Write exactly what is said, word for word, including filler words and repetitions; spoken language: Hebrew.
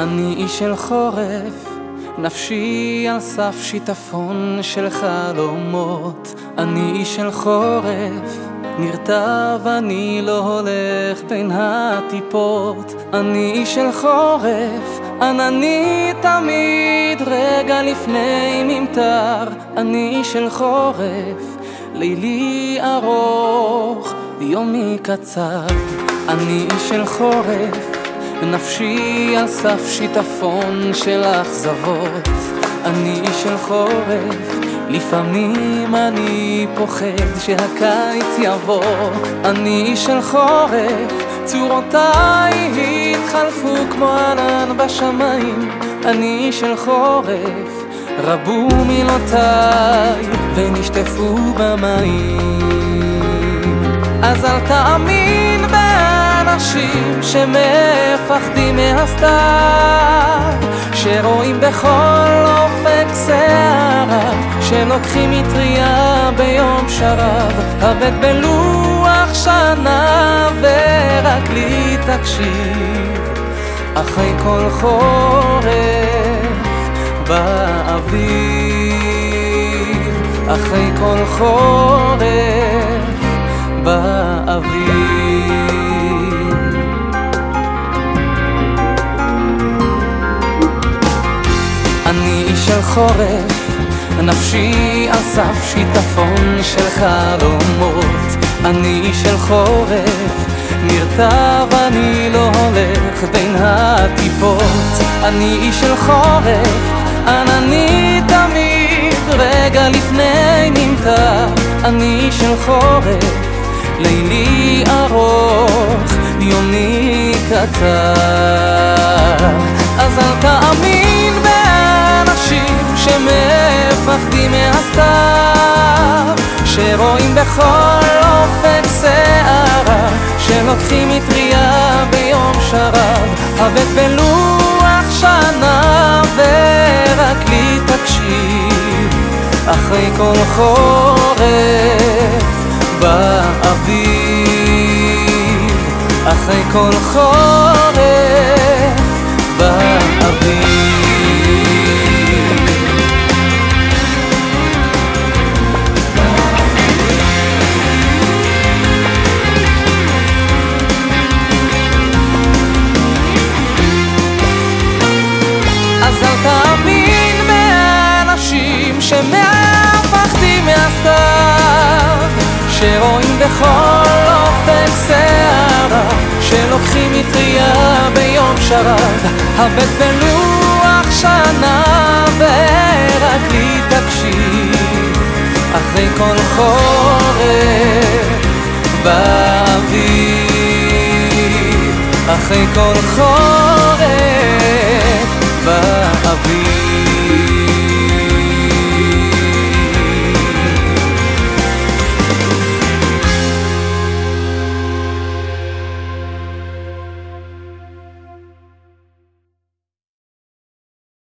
אני איש של חורף, נפשי על סף שיטפון של חלומות. אני איש של חורף, נרטב אני לא הולך בין הטיפות. אני איש של חורף, ענני תמיד רגע לפני ממטר. אני איש של חורף, לילי ארוך יומי קצר. אני איש של חורף, נפשי על סף שיטפון של אכזבות. אני איש של חורף, לפעמים אני פוחד שהקיץ יבוא. אני איש של חורף, צורותיי התחלפו כמו ענן בשמיים. אני איש של חורף, רבו מילותיי ונשטפו במים. אז אל תאמין באנשים שמפחדים מהסתיו, שרואים בכל אופק שערה, שלוקחים מטריה ביום שרב. הבט בלוח שנה ורק לי תקשיב, אחרי כל חורף באביב, אחרי כל חורף באביב. אני איש של חורף, נפשי על סף שיטפון של חלומות. אני איש של חורף, נרטב אני לא הולך בין הטיפות. אני איש של חורף, ענני תמיד רגע לפני ממטר. אני איש של חורף, לילי ארוך יומי קצר. אז אל תאמין באנשים שמפחדים מהסתיו, שרואים בכל אופק שערה, שלוקחים מטריה ביום שרב. הבט בלוח שנה ורק לי תקשיב, אחרי כל חורף באביב, אחרי כל חורף באביב. אז אל תאמין באנשים שמפחדים מהסתיו, שרואים בכל אופק שערה, שלוקחים מטריה ביום שרב. הבט בלוח שנה ורק לי תקשיב, אחרי כל חורף באביב, אחרי כל חורף באביב.